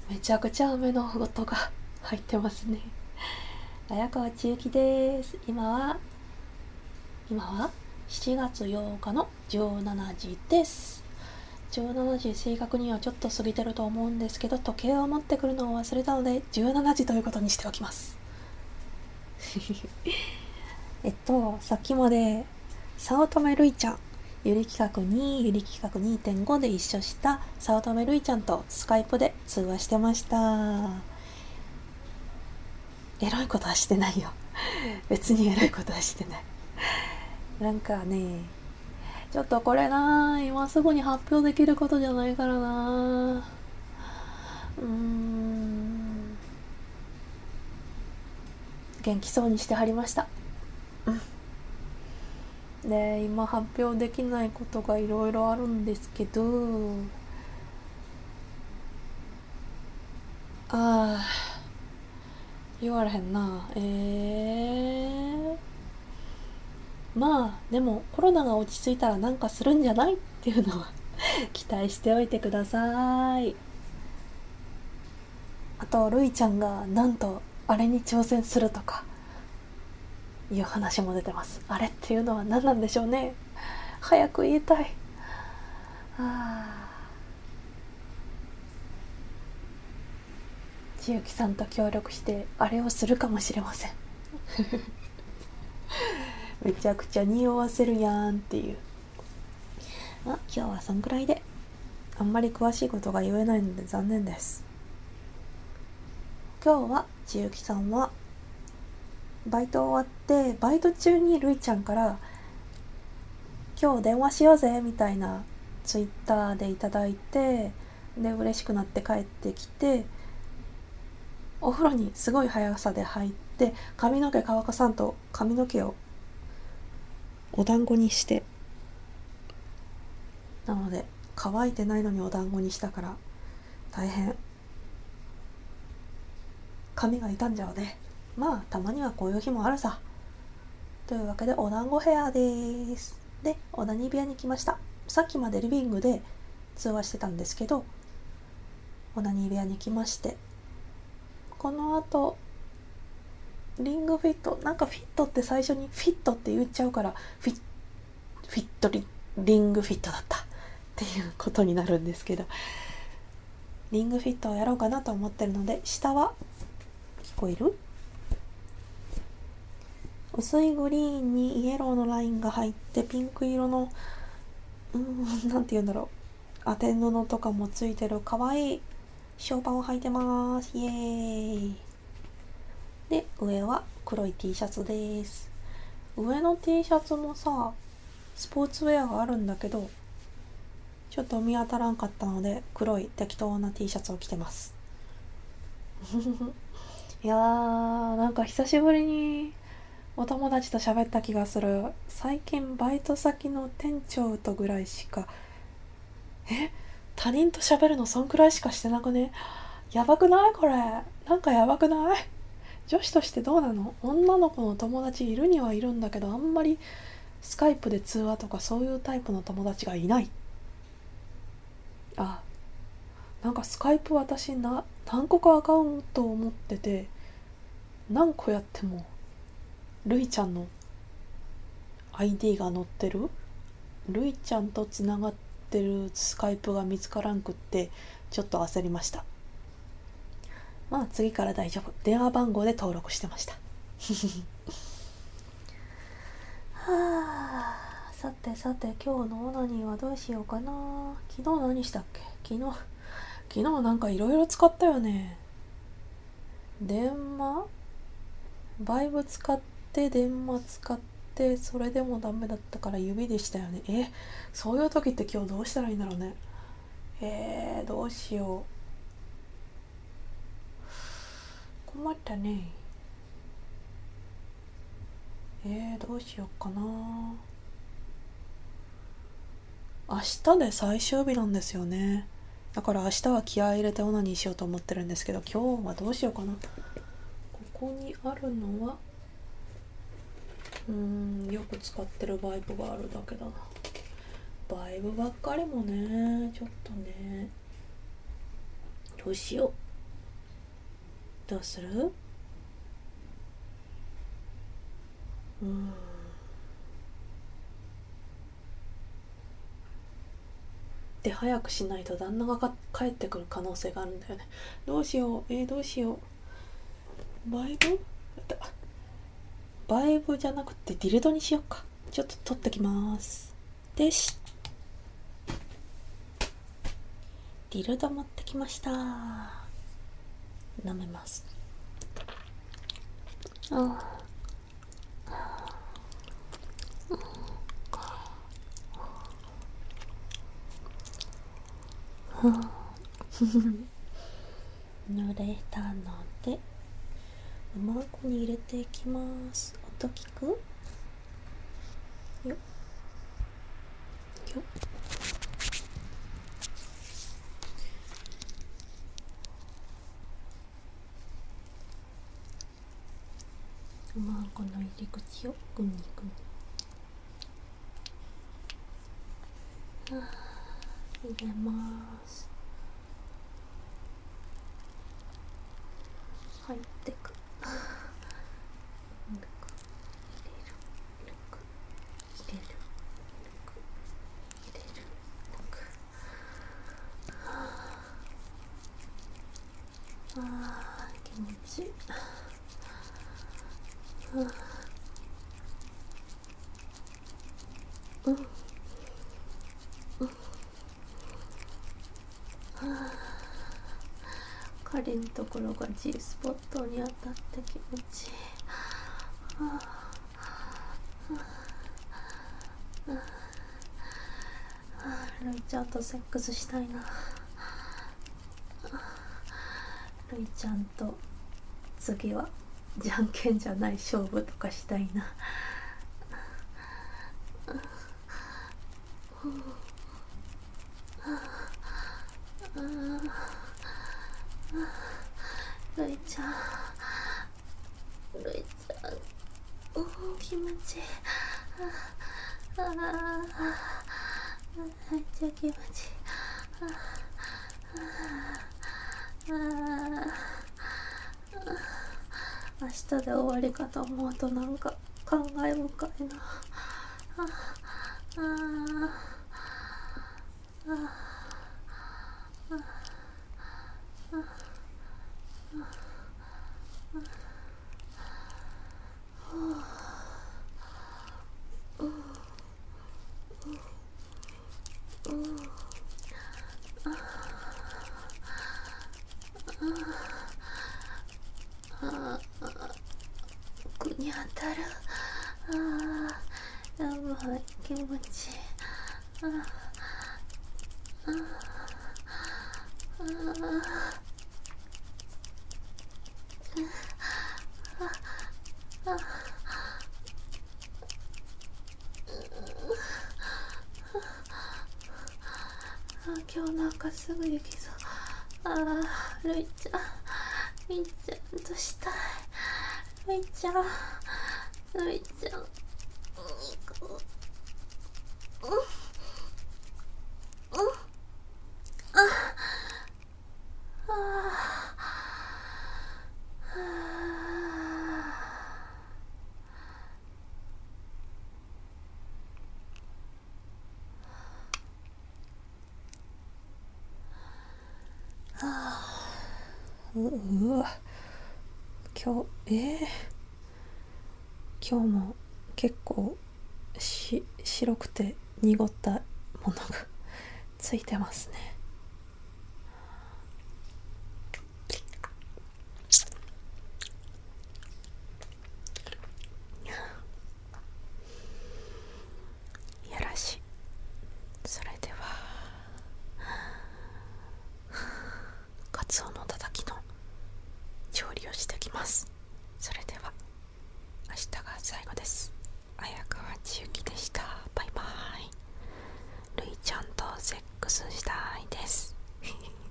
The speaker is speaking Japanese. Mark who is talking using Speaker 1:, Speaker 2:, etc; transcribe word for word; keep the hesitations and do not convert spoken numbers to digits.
Speaker 1: めちゃくちゃ雨の音が入ってますね。綾川千雪です。今は今はしちがつようかのじゅうしちじです。じゅうしちじ正確にはちょっと過ぎてると思うんですけど、時計を持ってくるのを忘れたのでじゅうしちじということにしておきますえっとさっきまで早乙女るいちゃん、ゆり企画に、ゆり企画 にてんご で一緒した早乙女るいちゃんとスカイプで通話してました。エロいことはしてないよ別にエロいことはしてない。なんかね、ちょっとこれな、今すぐに発表できることじゃないからな。うーん、元気そうにしてはりました。で、今発表できないことがいろいろあるんですけど、あー言われへんな。えーまあでもコロナが落ち着いたらなんかするんじゃないっていうのは期待しておいてください。あとるいちゃんがなんとあれに挑戦するとかいう話も出てます。あれっていうのは何なんでしょうね。早く言いたい。あ千雪さんと協力してあれをするかもしれませんめちゃくちゃ匂わせるやんっていう。まあ今日はそんくらいで、あんまり詳しいことが言えないので残念です。今日は千雪さんはバイト終わってバイト中にるいちゃんから今日電話しようぜみたいなツイッターでいただいて、で嬉しくなって帰ってきて、お風呂にすごい速さで入って髪の毛乾かさんと髪の毛をお団子にして、なので乾いてないのにお団子にしたから大変髪が傷んじゃうね。まあたまにはこういう日もあるさ。というわけでお団子ヘアです。で、オナニー部屋に来ました。さっきまでリビングで通話してたんですけど、オナニー部屋に来まして、この後リングフィット、なんかフィットって最初にフィットって言っちゃうからフィッフィットリリングフィットだったっていうことになるんですけど、リングフィットをやろうかなと思ってるので、下は聞こえる？薄いグリーンにイエローのラインが入ってピンク色のうーんなんて言うんだろう、当て布とかもついてる可愛いショーパンを履いてます。イエーイ。で、上は黒い T シャツです。上の T シャツもさ、スポーツウェアがあるんだけどちょっと見当たらんかったので黒い適当な T シャツを着てますいやー、なんか久しぶりにお友達と喋った気がする。最近バイト先の店長とぐらいしか、え他人と喋るのそんくらいしかしてなくね？やばくないこれ？なんかやばくない？女子としてどうなの？女の子の友達いるにはいるんだけど、あんまりスカイプで通話とかそういうタイプの友達がいない。あ、なんかスカイプ私な何個かアカウントを持ってて、何個やってもるいちゃんの アイディー が載ってる。るいちゃんとつながってるスカイプが見つからんくって、ちょっと焦りました。まあ次から大丈夫、電話番号で登録してましたはあ、さてさて今日のオナニーはどうしようかな。昨日何したっけ？昨日昨日なんかいろいろ使ったよね。電話、バイブ使って電話使って、それでもダメだったから指でしたよね。え、そういう時って今日どうしたらいいんだろうね。えー、どうしよう、困ったね。えー、どうしようかな。明日で最終日なんですよね。だから明日は気合い入れてオナニーしようと思ってるんですけど、今日はどうしようかな。ここにあるのはうーんよく使ってるバイブがあるだけだな。バイブばっかりもね、ちょっとね、どうしよどうする？うーんで早くしないと旦那が帰ってくる可能性があるんだよね。どうしようえー、どうしよう。バイブバイブじゃなくてディルドにしようか。ちょっと取ってきますでし。ディルド持ってきました。舐めます。あ濡れたのでうまくに入れていきます。音聞く？よっよっ。うまくの入り口をグニグニ入れます。入ってく。抜く入れる抜く入れる抜く入れる抜く。あー気持ちいい。うんうん彼のところが G スポットに当たって気持ちいい。はあはあ、ルイちゃんとセックスしたいな。ルイちゃんと次はじゃんけんじゃない勝負とかしたいな。ルイちゃんルイちゃん、うん、気持ちいい。ああめっちゃ気持ちいい。ああ明日で終わりかと思うとなんか感慨深いな。ああああ奥に当たる。ああやばい気持ちいい。あああああ今日なんかすぐ行きそう。ああルイちゃんルイちゃんとしたい。ルイちゃんルイちゃんうんうんああううわ今日えー、今日も結構し白くて濁ったものがついてますね。やらしい。それではカツオのたたきの調理をしてきます。それでは明日が最後です。綾川千雪でした。バイバイ。ルイちゃんとセックスしたいです